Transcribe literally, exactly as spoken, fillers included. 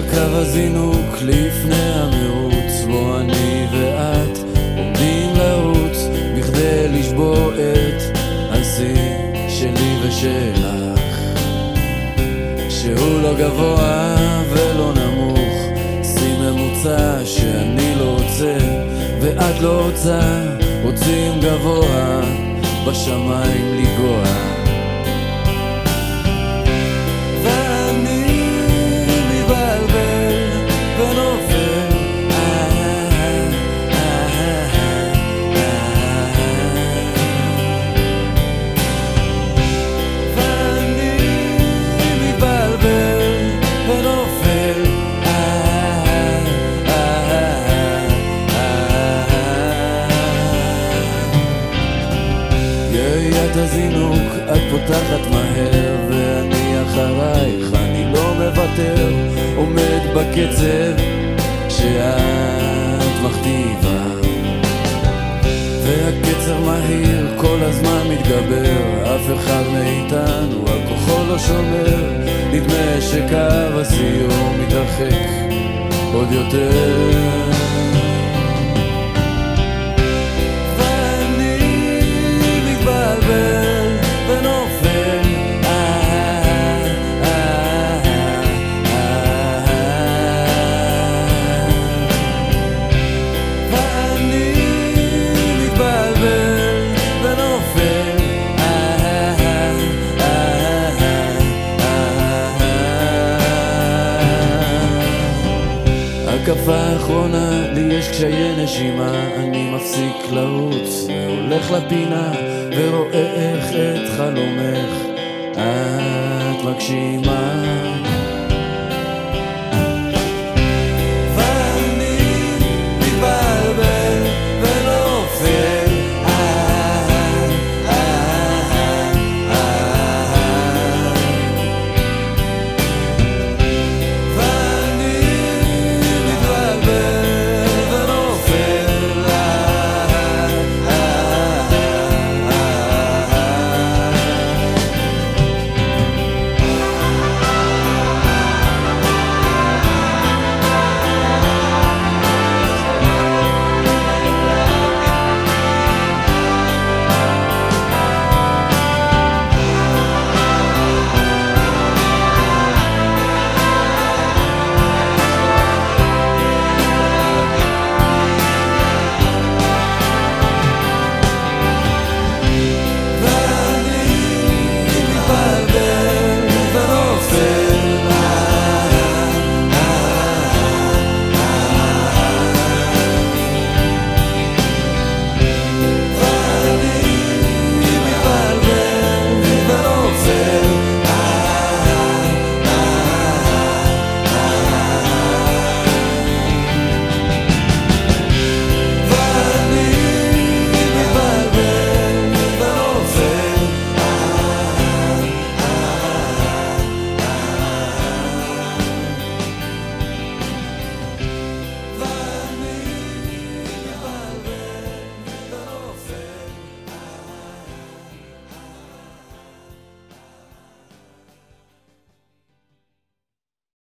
קו הזינוק לפני המרוץ, בו אני ואת עומדים לרוץ בכדי לשבור את השיא שלי ושלך, שהוא לא גבוה ולא נמוך, שיא ממוצע שאני לא רוצה ואת לא רוצה, רוצים גבוה בשמיים לגוע. את הזינוק את פותחת מהר ואני אחרייך, אני לא מוותר, עומד בקצב שאת מכתיבה, והקצב מהיר כל הזמן מתגבר, אף אחד מאיתנו על כוחו לא שומר, נדמה שקו הסיום מתרחק עוד יותר. הקפה האחרונה, לי יש קשיי נשימה, אני מפסיק לרוץ והולך לפינה ורואה איך את חלומך את מגשימה.